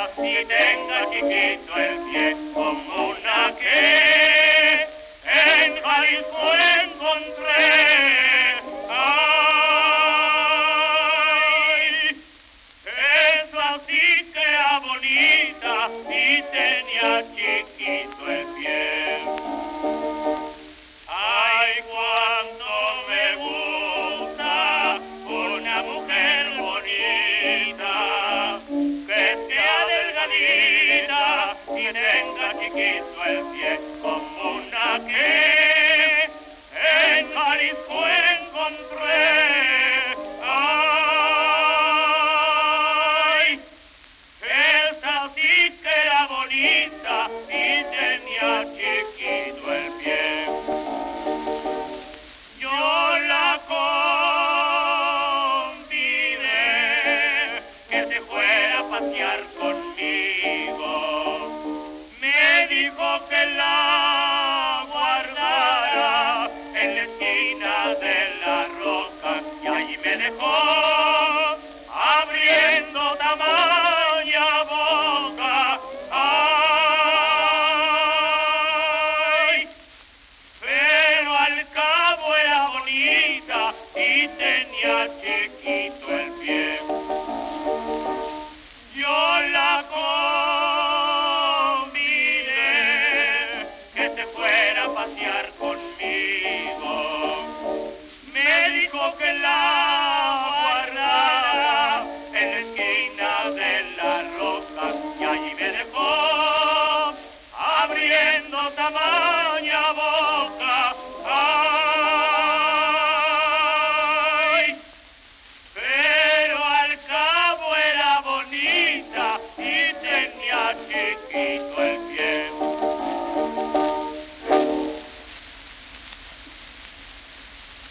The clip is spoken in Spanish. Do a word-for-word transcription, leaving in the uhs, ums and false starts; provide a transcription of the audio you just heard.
y tenga chiquito el pie como una que en Jalisco encontré. Ay, esa sí que era bonita y tenía chiquito el pie. Ay, cuánto me gusta una mujer bonita, que sea delgadita y tenga chiquito el pie como una que en Jalisco encontré. Ay, esa sí que era bonita y tenía chiquito el pie. Yo la convidé que se fuera a pasear conmigo. Me dijo que la guardara en la esquina de la roca y allí me dejó abriendo tamaña boca. Ay, pero al cabo era bonita y tenía chiquito el pie. Yo la convidé que se fuera a pasear conmigo. Me dijo que la guardara en la esquina de la roca y allí